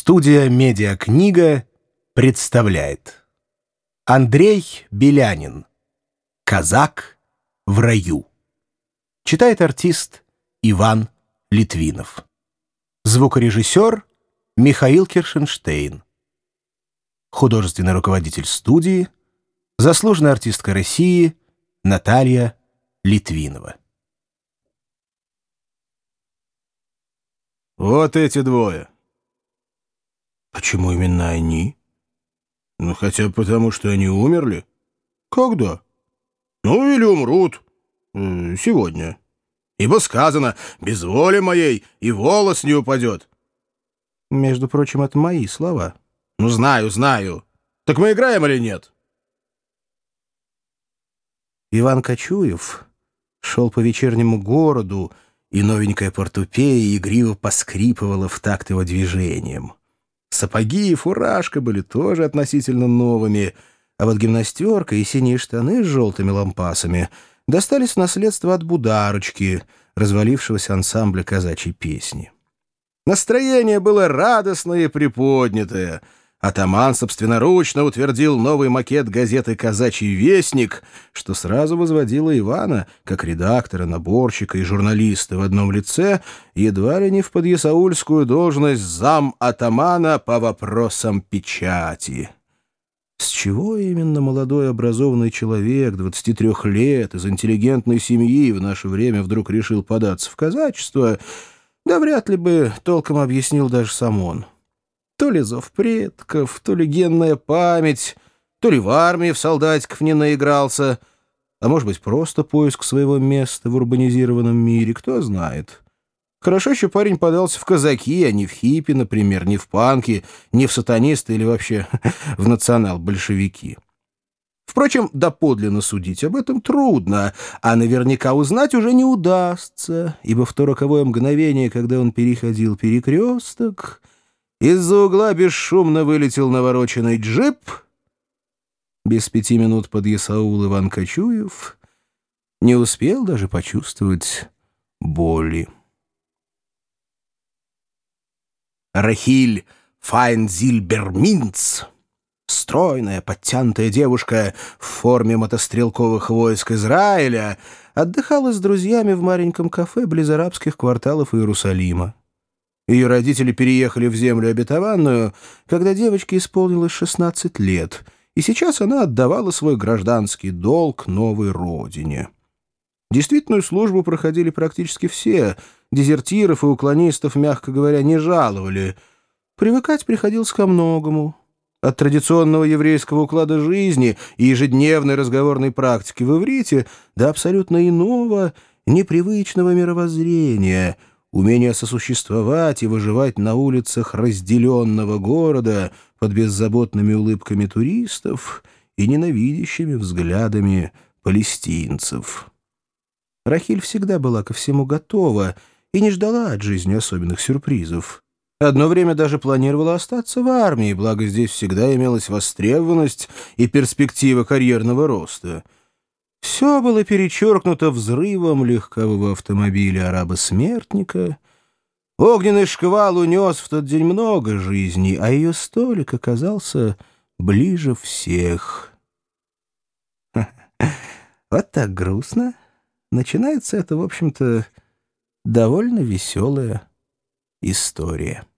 Студия «Медиакнига» представляет Андрей Белянин «Казак в раю». Читает артист Иван Литвинов. Звукорежиссер Михаил Киршенштейн. Художественный руководитель студии, заслуженная артистка России Наталья Литвинова. Вот эти двое. Почему именно они? Ну, хотя бы потому, что они умерли. Когда? Ну, или умрут. Сегодня. Ибо сказано, без воли моей и волос не упадет. Между прочим, это мои слова. Ну, знаю. Так мы играем или нет? Иван Кочуев шел по вечернему городу, и новенькая портупея игриво поскрипывала в такт его движением. Сапоги и фуражка были тоже относительно новыми, а вот гимнастерка и синие штаны с желтыми лампасами достались в наследство от Бударочки, развалившегося ансамбля казачьей песни. Настроение было радостное и приподнятое. Атаман собственноручно утвердил новый макет газеты «Казачий вестник», что сразу возводило Ивана, как редактора, наборщика и журналиста в одном лице, едва ли не в подъясаульскую должность зам-атамана по вопросам печати. С чего именно молодой образованный человек, 23 лет, из интеллигентной семьи в наше время вдруг решил податься в казачество, да вряд ли бы толком объяснил даже сам он. То ли зов предков, то ли генная память, то ли в армии в солдатиков не наигрался, а может быть просто поиск своего места в урбанизированном мире, кто знает. Хорошо еще парень подался в казаки, а не в хиппи, например, не в панки, не в сатанисты или вообще в национал-большевики. Впрочем, доподлинно судить об этом трудно, а наверняка узнать уже не удастся, ибо в то роковое мгновение, когда он переходил перекресток, из-за угла бесшумно вылетел навороченный джип. Без 5 минут подъясаул Иван Кочуев не успел даже почувствовать боли. Рахиль Файнзильберминц, стройная, подтянутая девушка в форме мотострелковых войск Израиля, отдыхала с друзьями в маленьком кафе близ арабских кварталов Иерусалима. Ее родители переехали в землю обетованную, когда девочке исполнилось 16 лет, и сейчас она отдавала свой гражданский долг новой родине. Действительную службу проходили практически все, дезертиров и уклонистов, мягко говоря, не жаловали. Привыкать приходилось ко многому. От традиционного еврейского уклада жизни и ежедневной разговорной практики в иврите до абсолютно иного, непривычного мировоззрения — умение сосуществовать и выживать на улицах разделенного города под беззаботными улыбками туристов и ненавидящими взглядами палестинцев. Рахиль всегда была ко всему готова и не ждала от жизни особенных сюрпризов. Одно время даже планировала остаться в армии, благо здесь всегда имелась востребованность и перспектива карьерного роста. Все было перечеркнуто взрывом легкового автомобиля араба-смертника. Огненный шквал унес в тот день много жизней, а ее столик оказался ближе всех. Вот так грустно. Начинается это, в общем-то, довольно веселая история.